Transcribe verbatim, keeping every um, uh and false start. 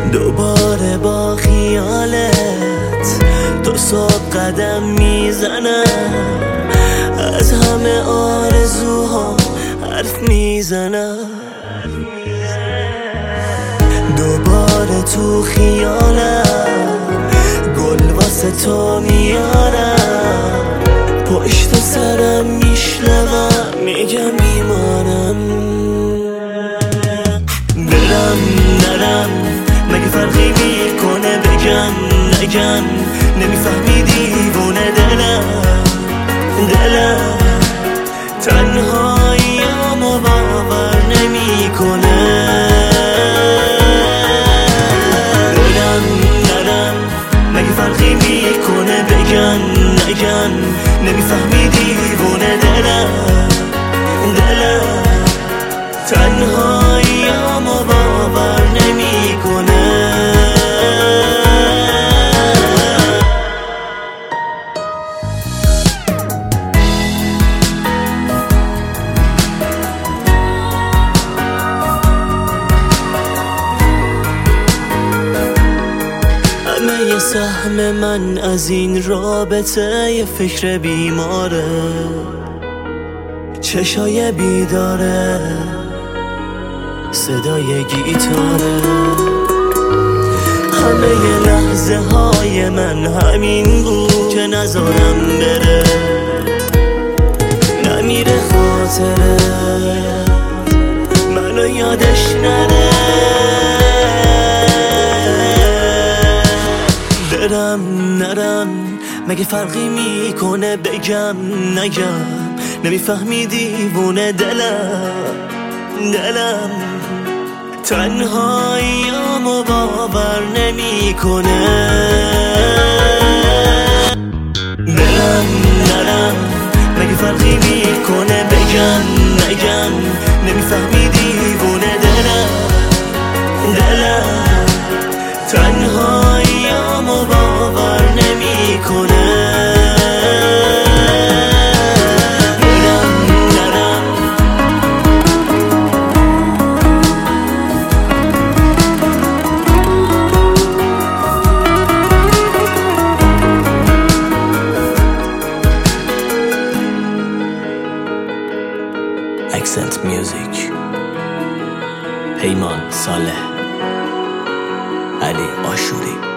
دوباره با خیالت تو صبح قدم میزنم، از همه آرزوها حرف میزنم. دوباره تو خیالم گل واسه تو میارم، پشت سرم میشنوم میگم میمانم. برم نرم مگه فرقی میکنه، بگم نگم نمیفهمی دیوونه دلم دلم تنهاییامو باور نمیکنه. برم نرم مگه فرقی میکنه، بگم نگم نمیفهمی دیوونه دلم دلم تنهاییامو باور نمیکنه. همه یه سهم من از این رابطه یه فکر بیماره، چشای بیداره، صدای گیتاره. همه ی لحظه های من همین بود که نذارم بره، نمیره خاطره منو یادش نره. برم نرم مگه فرقی میکنه، بگم نگم نمیفهمی دیوونه دلم دلم تنهاییامو باور نمیکنه. برم نرم مگه فرقی میکنه، بگم نگم نمیفهمی دیوونه دلم دلم تنهاییامو باور نمیکنه. Accent Music پیمان صالح علی آشوری.